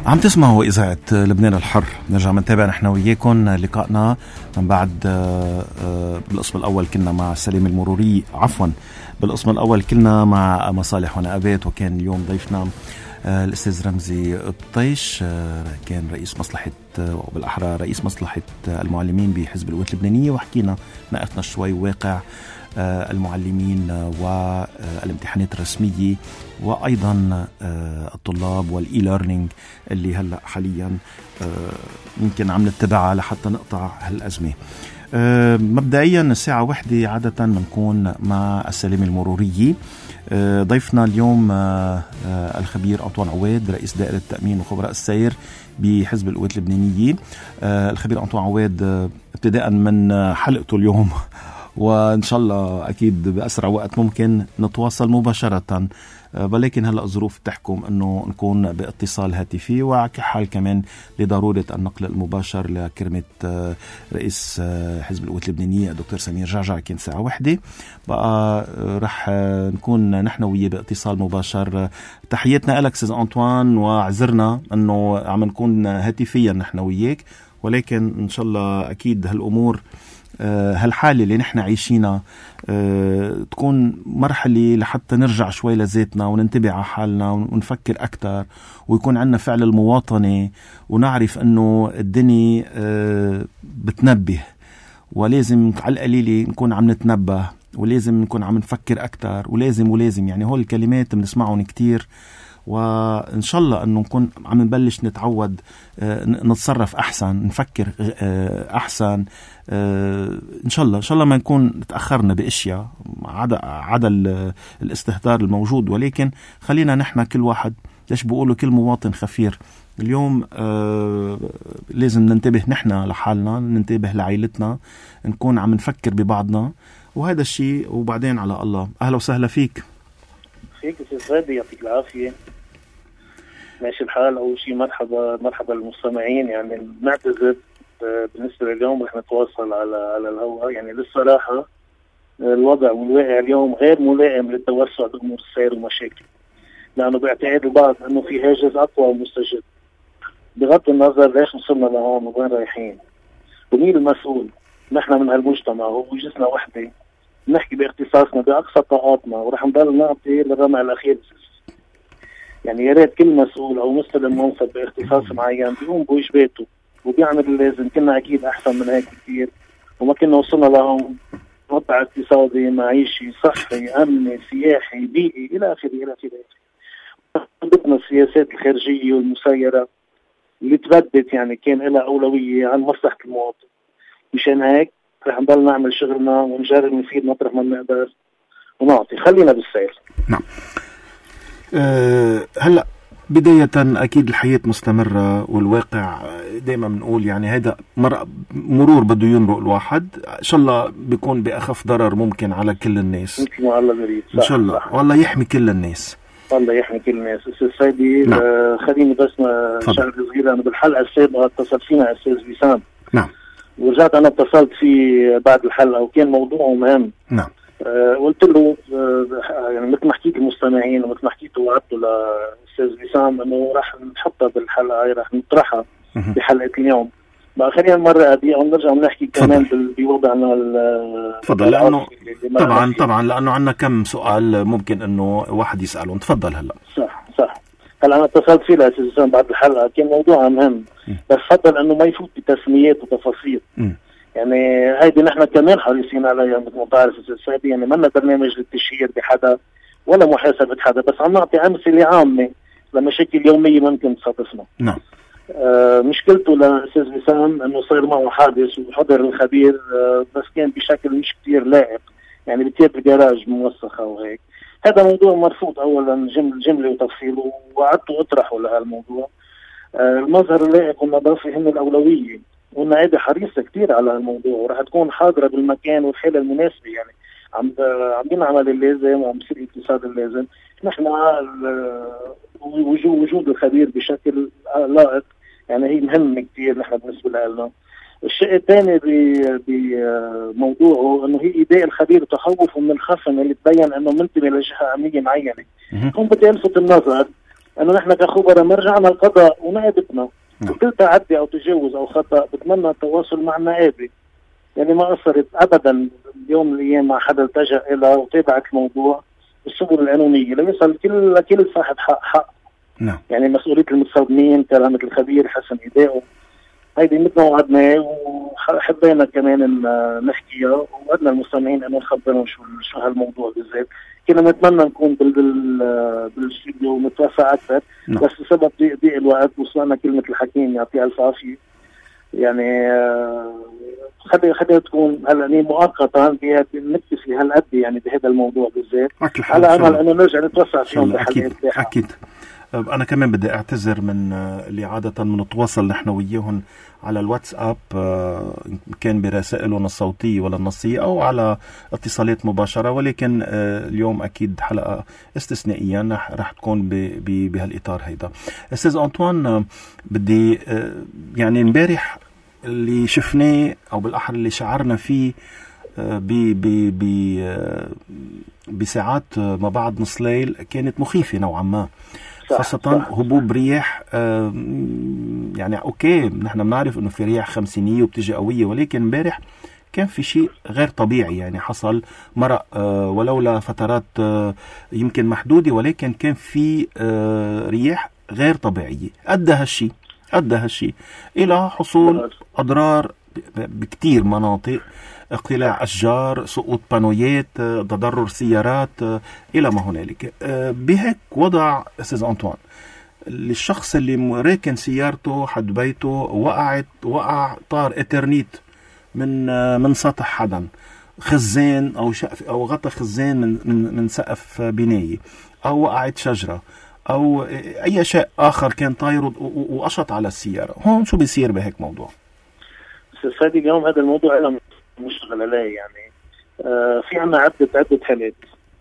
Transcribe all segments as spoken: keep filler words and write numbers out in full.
عم تسمعوا إذاعة لبنان الحر. نرجع منتابع نحن وياكم لقائنا من بعد. بالقسم الأول كنا مع سليم المروري، عفوا بالقسم الأول كنا مع مصالح ونقابات، وكان اليوم ضيفنا الأستاذ رمزي الطيش، كان رئيس مصلحة وبالأحرى رئيس مصلحة المعلمين بحزب القوات اللبنانية، وحكينا ناقشنا شوي واقع المعلمين والامتحانات الرسمية، وأيضا الطلاب والإي ليرنينج اللي هلأ حاليا يمكن عم نتبعها لحتى نقطع هالأزمة. مبدئيا الساعة واحدة عادة بنكون مع السليم المروري. ضيفنا اليوم الخبير أنطوان عواد، رئيس دائرة التأمين وخبراء السير بحزب القوات اللبنانية. الخبير أنطوان عواد ابتداء من حلقته اليوم وإن شاء الله أكيد بأسرع وقت ممكن نتواصل مباشرة، ولكن هلأ الظروف تحكم أنه نكون باتصال هاتفي، وكحال كمان لضرورة النقل المباشر لكرمة رئيس حزب القوات اللبنانية الدكتور سمير جعجع. كان ساعة واحدة بقى رح نكون نحن وياه باتصال مباشر. تحياتنا لك سيد أنطوان، وعذرنا أنه عم نكون هاتفيا نحن وياك، ولكن إن شاء الله أكيد هالأمور هالحالة اللي نحن عايشينها تكون مرحلة لحتى نرجع شوي لذاتنا وننتبه على حالنا ونفكر أكتر، ويكون عندنا فعل المواطنة، ونعرف أنه الدنيا بتنبه، ولازم على القليلة نكون عم نتنبه، ولازم نكون عم نفكر أكتر، ولازم ولازم يعني هول الكلمات بنسمعهم كتير، وإن شاء الله أنه نكون عم نبلش نتعود نتصرف أحسن، نفكر أحسن. إن شاء الله إن شاء الله ما نكون تأخرنا بأشياء عدا عدا الاستهتار الموجود، ولكن خلينا نحن كل واحد، ليش بقولوا كل مواطن خفير. اليوم آه لازم ننتبه نحن لحالنا، ننتبه لعائلتنا، نكون عم نفكر ببعضنا، وهذا الشيء وبعدين على الله. أهلا وسهلا فيك. فيك أستاذ غادي، يعطيك العافية. ماشي الحال. أول شيء مرحبا مرحبا للمستمعين. يعني نعتذر بالنسبة لليوم رح نتواصل على على الهواء. يعني للصراحة الوضع والواقع اليوم غير ملائم للتوسع بأمور السير ومشاكل، لأنه باعتقاد البعض أنه في هاجس أقوى ومستجد. بغض النظر ليش وصلنا لهون وين رايحين ومين المسؤول، نحن من هالمجتمع ووجهتنا وحدة، نحكي باختصاصنا بأقصى طاقاتنا، ورح نضل نعطي للرمع الأخير. يعني يا ريت كل مسؤول أو مستلم منصب باختصاص معين بيقوم بواجباته وبيعمل اللازم. كنا أكيد أحسن من هيك كثير، وما كنا وصلنا لهون. وضع اقتصادي، معيشي، صحي، أمني، سياحي، بيئي، إلى آخره إلى آخره. عندنا السياسات الخارجية والمسيرة اللي تبدت يعني كان لها أولوية عن مصلحة المواطن. مشان هيك رح نضل نعمل شغلنا ونجرب نفيد مطرح ما بنقدر ونعطي. خلينا بالسير. نعم. أه هلا بداية أكيد الحياة مستمرة، والواقع دائما بنقول يعني هذا مرور بده يمرق الواحد، إن شاء الله بيكون بأخف ضرر ممكن على كل الناس مثل ما الله يريد. إن شاء الله، والله يحمي كل الناس. الله يحمي كل الناس. أستاذ سيدي، نعم. آه خليني بس شغله صغيرة. أنا بالحلقة السابقة اتصلت فينا أستاذ وسام، نعم، ورجعت أنا اتصلت فيه بعد الحلقة وكان موضوعه مهم. نعم. آه قلت له آه يعني مثل ما حكيت المستمعين ومثل ما حكيته وعدته لأستاذ وسام أنه راح نحطها بالحلقة، راح نطرحها بحلقة اليوم. بقى خلينا المرة هذه ونرجع نحكي كمان بوضعنا. تفضل، لأنه طبعا طبعا لأنه عنا كم سؤال ممكن أنه واحد يسألهم. تفضل. هلا صح صح. هلا أنا اتصلت فيه لأستاذ وسام بعد الحلقة، كان موضوعها مهم، بس فضل أنه ما يفوت بتسميات وتفاصيل. م. يعني هيدي نحن كمان حريصين عليها مثل ما تعرف أستاذ سيدي. يعني ما لنا برنامج للتشهير بحدا ولا محاسبة حدا، بس عم نعطي أمثلة عامة لمشاكل يومية ممكن تصادفنا. نعم. آه مشكلته لأستاذ وسام أنه صار معه حادث وحضر الخبير، آه بس كان بشكل مش كتير لائق، يعني بتير الجراج موسخة وهيك. هذا موضوع مرفوض أولا جمل جملة وتفصيله، وقعدت أطرحه لهالموضوع. آه المظهر اللائق والنظافة هم الأولوية، والنائبة حريصة كتير على الموضوع، ورح تكون حاضرة بالمكان والحالة المناسبة. يعني عم عم بنعمل اللازم وعم بصير الاقتصاد اللازم. نحن وجود الخبير بشكل لائق يعني هي مهمة كتير نحن بالنسبة لنا. الشيء الثاني بموضوعه انه هي ايداء الخبير وتخوفه من الخصم اللي تبين انه منتمي لجهة امنية معينة. هون بدي الفت النظر انه نحن كخبراء مرجعنا القضاء ونائبتنا كل تعدي او تجاوز او خطا بتمنى التواصل مع النائبه، يعني ما قصرت ابدا يوم من الايام مع حدا التجا الى وتابعت الموضوع بالسبل القانونيه ليصل كل كل صاحب حق حق. نعم. يعني مسؤوليه المتصدمين كرامه الخبير حسن اداؤه هيدي مثل ما وعدنا، وحبينا كمان نحكيها وعدنا المستمعين انه نخبرهم شو شو هالموضوع بالذات. كنا نتمنى نكون بال بالاستوديو متوسع اكثر، نعم. بس بسبب ضيق ضيق الوقت وصلنا كلمه الحكيم يعطيها الف عافيه. يعني خلي خليها تكون هلا مؤقتا نكتفي هالقد يعني بهذا الموضوع بالذات، على امل انه نرجع نتوسع فيهم بحلقات لاحقه. اكيد. أنا كمان بدي أعتذر من اللي عادة بنتواصل نحن وياهم على الواتساب، كان برسائلهم الصوتية ولا النصية أو على اتصالات مباشرة، ولكن اليوم أكيد حلقة استثنائية رح تكون بهالإطار هيدا. أستاذ أنطوان، بدي يعني امبارح اللي شفناه أو بالأحرى اللي شعرنا فيه بساعات ما بعد نص ليل كانت مخيفة نوعا ما، خاصة صح. هبوب رياح آه يعني اوكي نحن بنعرف انه في رياح خمسينية وبتجي قوية، ولكن امبارح كان في شيء غير طبيعي، يعني حصل مرق آه ولولا فترات آه يمكن محدودة، ولكن كان في آه رياح غير طبيعية أدى هالشيء أدى هالشيء إلى حصول أضرار بكتير مناطق، اقتلاع أشجار، سقوط بانويات، تضرر سيارات إلى ما هنالك. بهيك وضع أستاذ أنطوان للشخص اللي راكن سيارته حد بيته وقعت وقع طار إترنيت من من سطح حدا، خزان أو شقف أو غطى خزان من من من سقف بناية، أو وقعت شجرة أو أي شيء آخر كان طاير وقشط على السيارة، هون شو بيصير بهيك موضوع؟ سيدي اليوم هذا الموضوع أنا مشتغل عليه، يعني آه في عنا عدة عدة حالات.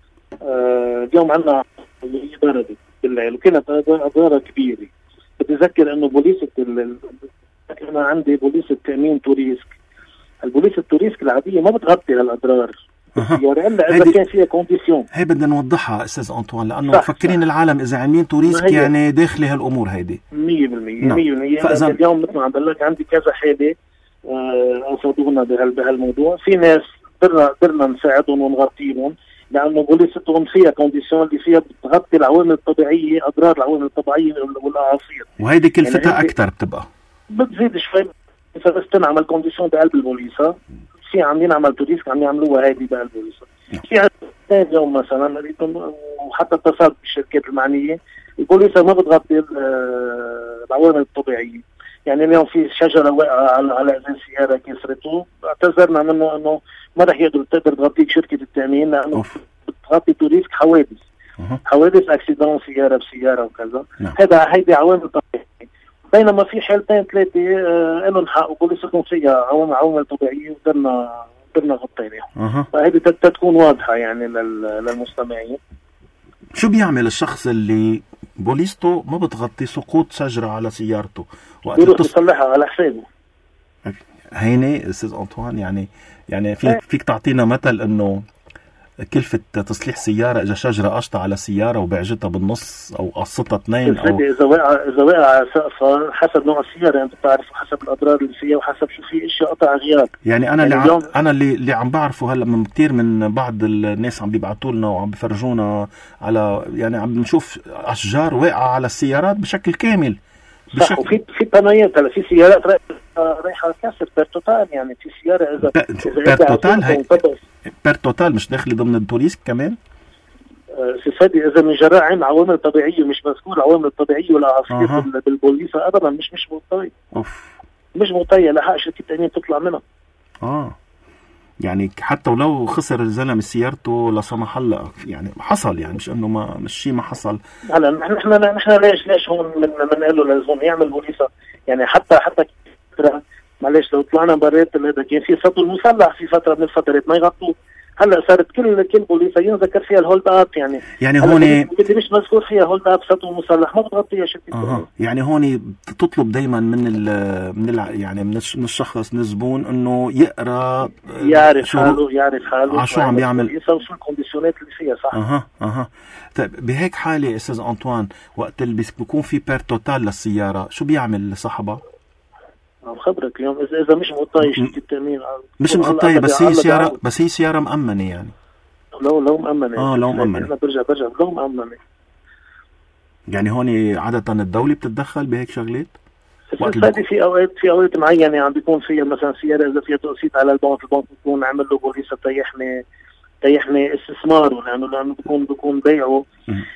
آه اليوم عنا اللي ضربت بالليل وكانت أضرار كبيرة. بتذكر إنه بوليسة ال... أنا عندي بوليسة تأمين توريسك. البوليسة التوريسك العادية ما بتغطي هالأضرار السيارة إلا إذا كان فيها كونديسيون. هي بدنا نوضحها أستاذ أنطوان، لأنه مفكرين العالم إذا عاملين توريسك يعني داخل هالأمور هيدي مية بالمية مية بالمية. فأزن... اليوم مثل ما عم بقول لك عندي كذا حالة أنصدونا بهالموضوع. في ناس قدرنا قدرنا نساعدهم ونغطيهم لأنه بوليستهم فيها كونديسيون اللي فيها بتغطي العوامل الطبيعية، أضرار العوامل الطبيعية والأعاصير، وهيدي كلفتها يعني أكثر بتبقى بتزيد شوي. إذا بس تنعمل كونديسيون بقلب البوليسة، في عم ينعمل توريسك عم يعملوها هيدي بقلب البوليسة. في ثاني يوم مثلا لقيتهم وحتى اتصلت بالشركات المعنية، البوليسة ما بتغطي العوامل الطبيعية. يعني اليوم في شجرة واقعة على على إزاز سيارة كسرته، اعتذرنا منه إنه ما رح يقدر تقدر تغطيك شركة التأمين لأنه أوف. بتغطي توريسك حوادث أه. حوادث أكسيدون سيارة بسيارة وكذا. نعم. هذا هيدي عوامل طبيعية. بينما في حالتين ثلاثة آه لهم حق وبوليسكم فيها عوامل عوامل طبيعية وقدرنا قدرنا غطيناها. أه. فهذه تكون واضحة يعني للمستمعين. شو بيعمل الشخص اللي بوليسته ما بتغطي سقوط شجرة على سيارته بيروح يصلحها على حسابه؟ هيني استاذ أنطوان، يعني يعني فيك فيك تعطينا مثل انه كلفة تصليح سيارة اذا شجرة قشطة على سيارة وبعجتها بالنص او قصتها اثنين، او اذا وقع اذا وقع على سقفها حسب نوع السيارة، يعني انت بتعرف حسب الاضرار اللي فيها وحسب شو في اشياء قطع غيار. يعني انا يعني اللي عم انا اللي اللي عم بعرفه هلا من كثير من بعض الناس عم بيبعتوا لنا وعم بيفرجونا على، يعني عم نشوف اشجار واقعة على السيارات بشكل كامل. صح. وفي في بنايات هلا في سيارات رايحه كاسر بيرتوتال، يعني في سياره اذا بيرتوتال هي بيرتوتال مش داخله ضمن التوريسك كمان. أه سيدي اذا من جراء عين عوامل طبيعيه مش مذكور عوامل طبيعيه ولا اعاصير أه. بالبوليسه ابدا مش مش مغطيه مش مغطيه لحق شركه التامين تطلع منها. اه يعني حتى ولو خسر الزلمه سيارته لا سمح الله، يعني حصل، يعني مش انه ما مش شيء ما حصل. هلا نحن نحن ليش ليش هون من بنقول له لازم يعمل بوليسه، يعني حتى حتى معلش لو طلعنا برات هذا كان في سطو المسلح في فتره من الفترات ما يغطوه، هلا صارت كل كل بوليصه ينذكر فيها الهولد اب، يعني يعني هون اللي مش مذكور فيها هولد اب سطو مسلح ما بتغطيها شركه. اها يعني هون تطلب دائما من ال من ال يعني من الشخص من الزبون انه يقرا يعرف حاله يعرف حاله شو عم بيعمل وشو الكونديشنات اللي فيها. صح. اها اها طيب بهيك حاله استاذ انطوان وقت اللي بيكون في بير توتال للسياره شو بيعمل صاحبها؟ عم خبرك اليوم اذا اذا مش مغطيه شركه التامين مش مغطيه بس هي سياره بس هي سياره مأمنه يعني لو لو مأمنه اه لو مأمنه انا برجع برجع لو مأمنه يعني هون عادة الدولة بتتدخل بهيك شغلات؟ هذه في اوقات في اوقات معينه عم بيكون فيها مثلا سياره اذا فيها تقسيط على البنك، البنك بيكون عامل له بوليصه تيحمي تيحمي استثماره، لانه لانه بيكون بيكون بيعه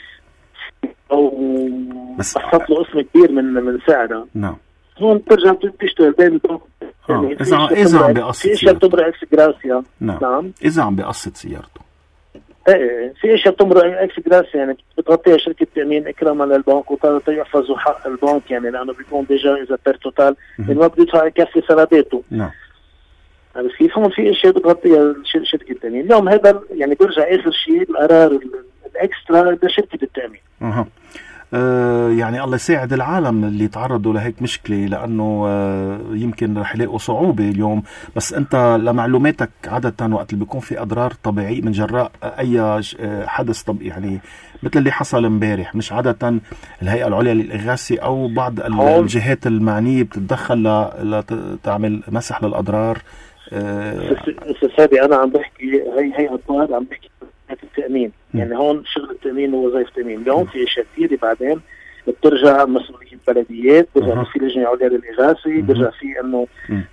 او بس بحط له قسم كبير من من سعرها. نعم. هون بترجع بتشتغل بين البنك يعني اذا اذا عم بيقسط في اشياء بتمرق اكس جراسيا. نعم. نعم اذا عم بيقسط سيارته ايه في اشياء بتمرق اكس جراسيا يعني بتغطيها شركه تامين اكراما للبنك وتيحفظوا حق البنك، يعني لانه بيكون ديجا اذا بير توتال ما بده يدفع يكفي سنداته. نعم. بس كيف هون في اشياء بتغطيها شركه التامين. اليوم هذا يعني بيرجع اخر شيء القرار الاكسترا لشركه التامين. اها أه يعني الله يساعد العالم اللي تعرضوا لهيك مشكلة، لأنه أه يمكن رح يلاقوا صعوبة اليوم. بس أنت لمعلوماتك عادة وقت اللي بيكون في أضرار طبيعية من جراء أي حدث طب يعني مثل اللي حصل امبارح، مش عادة الهيئة العليا للإغاثة أو بعض الجهات المعنية بتتدخل لتعمل مسح للأضرار؟ أستاذ سادي أنا عم بحكي هي هي أطوار عم بحكي التأمين. يعني هون شغل التأمين ووظائف التأمين. اليوم في اشياء كثيره بعدين بترجع مسؤوليه البلديات، برجع في لجنه عليا للاغاثه، برجع في انه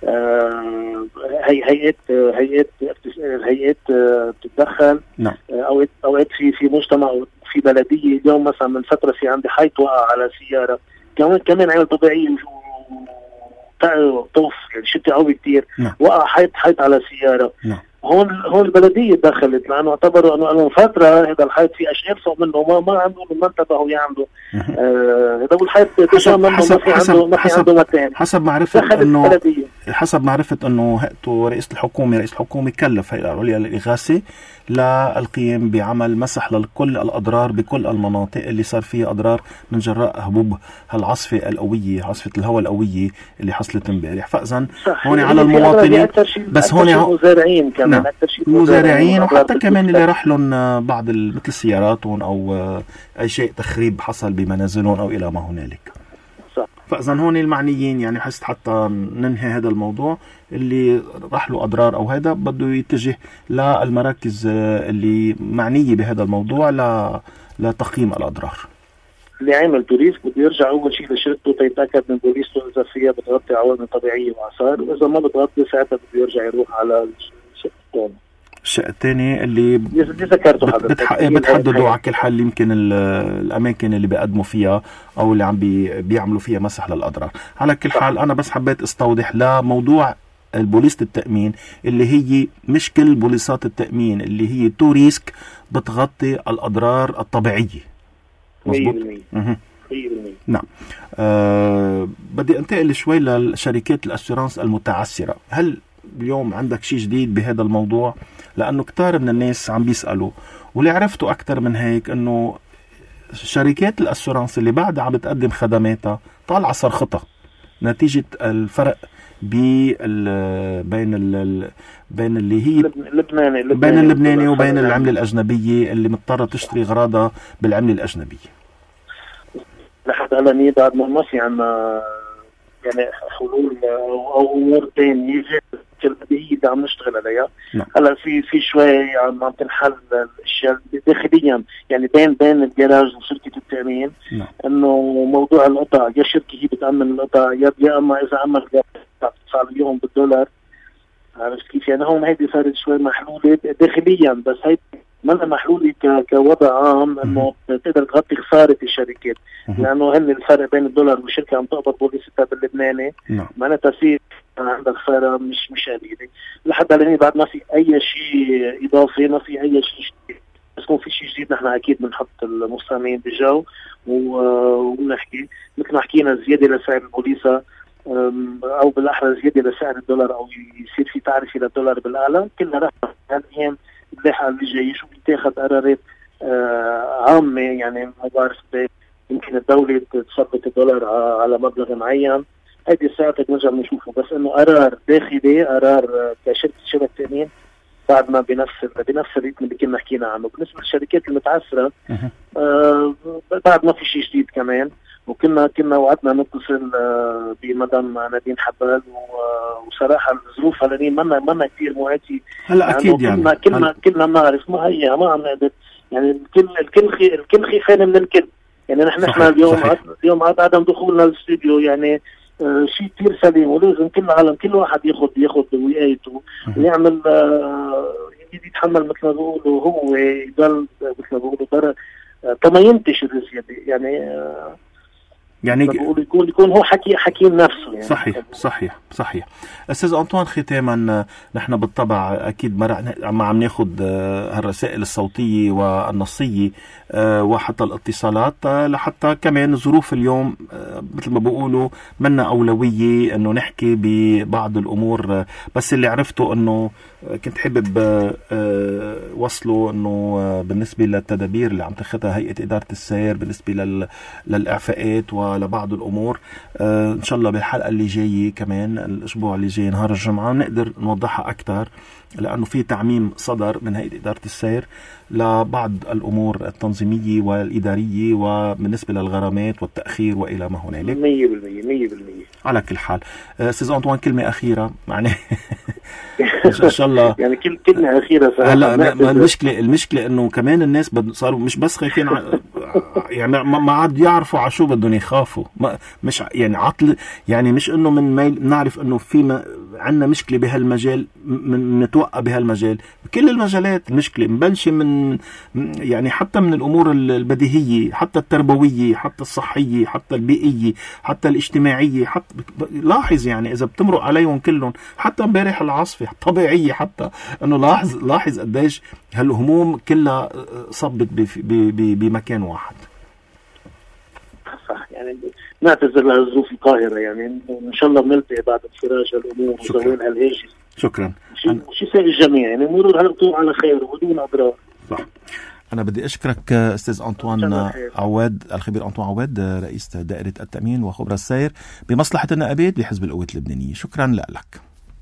آه هي هيئه هيئه هيئه بتتدخل. اوقات اوقات في في مجتمع او في بلديه. اليوم مثلا من فتره في عندي حيط وقع على سياره، كمان كمان عمل طبيعيه طوف يعني شتي قوي كثير، وقع حيط حيط على سياره. هون هون البلديه دخلت لانه اعتبروا انه انه فتره هذا الحيط في اشياء فوق منه ما ما عنده ما انتبهوا يعملوا هذا آه الحيط حسب منه حسب ما في عنده ما في عنده مكان. حسب معرفه انه حسب معرفه انه هيئته رئيس الحكومه رئيس الحكومه كلف هيئه العليا للاغاثه للقيام بعمل مسح لكل الاضرار بكل المناطق اللي صار فيها اضرار من جراء هبوب هالعاصفه القويه، عاصفه الهواء القويه اللي حصلت امبارح. فاذا هون على المواطنين بس هون المزارعين كمان نعم. المزارعين وحتى كمان اللي راح لهم بعض مثل سياراتهم او اي شيء تخريب حصل بمنازلهم او الى ما هنالك. صح. فاذا هون المعنيين يعني حس حتى ننهي هذا الموضوع اللي راح له اضرار او هذا بده يتجه للمراكز اللي معنيه بهذا الموضوع لتقييم الاضرار. اللي عمل بوليس بده يرجع اول شيء لشركته تيتاكد من بوليسته اذا فيها بتغطي عوامل طبيعيه واعصار، واذا ما بتغطي ساعتها بده يرجع يروح على الشق الثاني. الشق الثاني اللي ذكرته حضرتك بتحددوا على كل حال يمكن الاماكن اللي بيقدموا فيها او اللي عم بي بيعملوا فيها مسح للاضرار. على كل حال انا بس حبيت استوضح لموضوع البوليسة التأمين اللي هي مش كل بوليسات التأمين اللي هي تو ريسك بتغطي الأضرار الطبيعية. مظبوط. مية بالمية. نعم. أه بدي انتقل شوي لشركات الأسيرانس المتعثرة. هل اليوم عندك شيء جديد بهذا الموضوع؟ لأنه كتار من الناس عم بيسألوا، واللي عرفته أكتر من هيك أنه شركات الأسيرانس اللي بعدها عم بتقدم خدماتها طالعة صرختها نتيجة الفرق بين ال بين اللي هي اللبناني بين اللبناني وبين العملة الأجنبية اللي مضطرة تشتري أغراضها بالعملة الأجنبية. لحد هلا بعد ما في عنا يعني حلول أو أمور تانية القضية اللي عم نشتغل عليها. نعم. هلا في في شوي عم تنحل الاشياء داخليا يعني بين بين الجراج وشركه التامين. نعم. انه موضوع القطع يا شركه هي بتامن القطع يا اما اذا امن بتدفع اليوم بالدولار. عرفت كيف؟ يعني هون هيدي صارت شوي محلوله داخليا، بس هيدي ما لها محلوله كوضع عام انه تقدر تغطي خساره الشركات. لانه هن الفرق بين الدولار والشركه عم تقبض بوليستها باللبناني. نعم. معناتها في عندها خساره مش مش قليله. لحد هلا بعد ما في اي شيء اضافي، ما في اي شيء جديد. بس يكون في شيء جديد نحن اكيد بنحط المستمعين بجو وبنحكي مثل ما حكينا زياده لسعر البوليصه او بالاحرى زياده لسعر الدولار او يصير في تعرفه للدولار بالاعلى. كلها رح الايام اللاحقة اللي جاي، شو بيتاخد قرارات عامة. يعني ما بعرف يمكن الدولة تثبت الدولار على مبلغ معين، هيدي ساعتها نرجع نشوفه. بس انه قرار داخلي، قرار كشركة شبكة تأمين بعد ما بنفس بنفس الريتم اللي كنا حكينا عنه. بالنسبة للشركات المتعثرة آه بعد ما في شيء جديد كمان، وكنا كنا وعدنا نتصل آه بمدام نادين حبال، وصراحة الظروف هلأ منا منا كثير مواتي هلا يعني اكيد يعني كلنا كلنا كلنا بنعرف ما هي ما عم نقدر يعني الكل الكل خي الكل خيفان من الكل. يعني نحن احنا اليوم اليوم عدم دخولنا الاستوديو يعني آه شيء كثير سليم، ولازم كل العالم كل واحد ياخذ ياخذ وقايته ويعمل آه يتحمل مثل ما بيقولوا، هو يضل مثل ما بيقولوا ضرر آه كما ينتشر الزياده. يعني آه يعني بقول يكون يكون هو حكي حكيم نفسه. يعني صحيح صحيح صحيح. استاذ أنطوان، ختاما نحن بالطبع اكيد ما عم ناخذ هالرسائل الصوتيه والنصيه وحتى الاتصالات لحتى كمان ظروف اليوم مثل ما بقولوا منا اولويه انه نحكي ببعض الامور. بس اللي عرفته انه كنت حابب وصله انه بالنسبه للتدابير اللي عم تاخذها هيئه اداره السير بالنسبه للاعفاءات ولبعض الامور، ان شاء الله بالحلقه اللي جايه كمان الاسبوع اللي جاي نهار الجمعه نقدر نوضحها اكثر، لانه في تعميم صدر من هيئه اداره السير لبعض الامور التنظيميه والاداريه وبالنسبه للغرامات والتاخير والى ما هنالك. مية بالمية مية بالمية. على كل حال استاذ أنطوان، كلمه اخيره يعني ان شاء الله يعني كل كلمه اخيره صراحه. هلا المشكله المشكله انه كمان الناس صاروا مش بس خايفين ع... يعني ما عاد يعرفوا على شو بدهم يخافوا. ما مش يعني عطل، يعني مش انه من ما نعرف انه في ما... عندنا مشكله بهالمجال من نتوقع بهالمجال، بكل المجالات المشكله مبلشه من يعني حتى من الامور البديهيه حتى التربويه حتى الصحيه حتى البيئيه حتى الاجتماعيه. حتى لاحظ يعني اذا بتمرق عليهم كلهم، حتى امبارح العاصفه طبيعيه، حتى انه لاحظ لاحظ قديش هالهموم كلها صبت بمكان واحد. صح. يعني نعتذر لظروف القاهرة، يعني إن شاء الله بنلتقي بعد انفراج الأمور وزوال هالهاجس. شكرا. وشفاء الجميع، يعني مرور هالقطوع على خير وبدون أضرار. صح. أنا بدي أشكرك أستاذ أنطوان عواد، الخبير أنطوان عواد، رئيس دائرة التأمين وخبرة السير بمصلحة النقابات بحزب القوات اللبنانية. شكرا لك.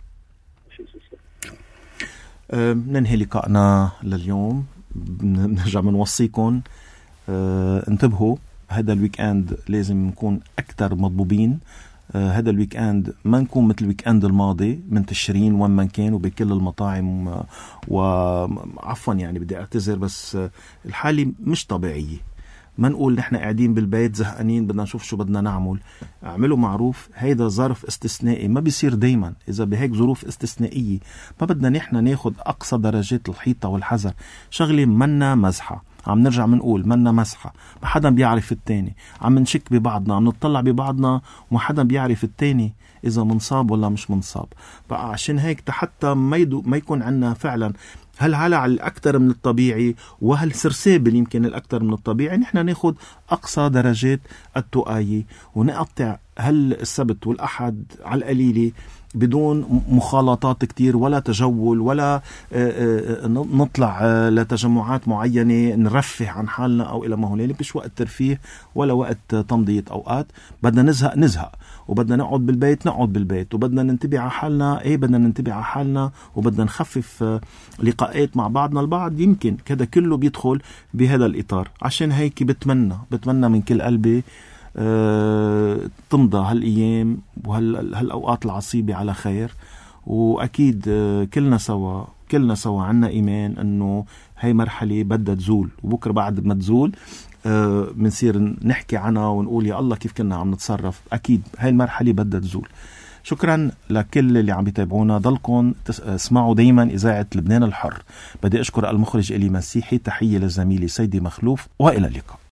ننهي لقائنا لليوم. نرجع بنوصيكم أه انتبهوا، هذا الويك اند لازم نكون اكثر مضبوبين. آه هذا الويك اند ما نكون مثل الويك اند الماضي منتشرين وين ما كان وبكل المطاعم آه وعفوا يعني بدي اعتذر، بس آه الحالة مش طبيعية. ما نقول نحن قاعدين بالبيت زهقانين بدنا نشوف شو بدنا نعمل. اعملوا معروف، هيدا ظرف استثنائي ما بيصير دايما. اذا بهيك ظروف استثنائية ما بدنا نحن ناخد اقصى درجات الحيطة والحذر. شغلة منا مزحة، عم نرجع منقول منا مسحة، ما حدا بيعرف التاني، عم نشك ببعضنا، عم نطلع ببعضنا وما حدا بيعرف التاني إذا منصاب ولا مش منصاب. بقى عشان هيك حتى ما, يدو ما يكون عنا فعلا هالهلع الأكثر من الطبيعي وهالسرسابل يمكن الأكثر من الطبيعي، نحن ناخد أقصى درجات التقاية ونقطع هل السبت والأحد على القليلة بدون مخالطات كتير ولا تجول ولا نطلع لتجمعات معينة نرفه عن حالنا أو إلى ما هنالك. مش وقت ترفيه ولا وقت تمضية أوقات. بدنا نزهق نزهق، وبدنا نقعد بالبيت نقعد بالبيت، وبدنا ننتبه على حالنا إيه بدنا ننتبه على حالنا، وبدنا نخفف لقاءات مع بعضنا البعض. يمكن كذا كله بيدخل بهذا الإطار. عشان هيك بتمنى بتمنى من كل قلبي أه تمضى هالأيام وهالأوقات العصيبة على خير. وأكيد أه كلنا سوا كلنا سوا عنا إيمان أنه هاي مرحلة بدها تزول، وبكرة بعد ما تزول أه منصير نحكي عنها ونقول يا الله كيف كنا عم نتصرف. أكيد هاي المرحلة بدها تزول. شكرا لكل اللي عم بيتابعونا. ضلكم تسمعوا دايما إذاعة لبنان الحر. بدي أشكر المخرج إلي مسيحي. تحية للزميلي سيدي مخلوف، وإلى اللقاء.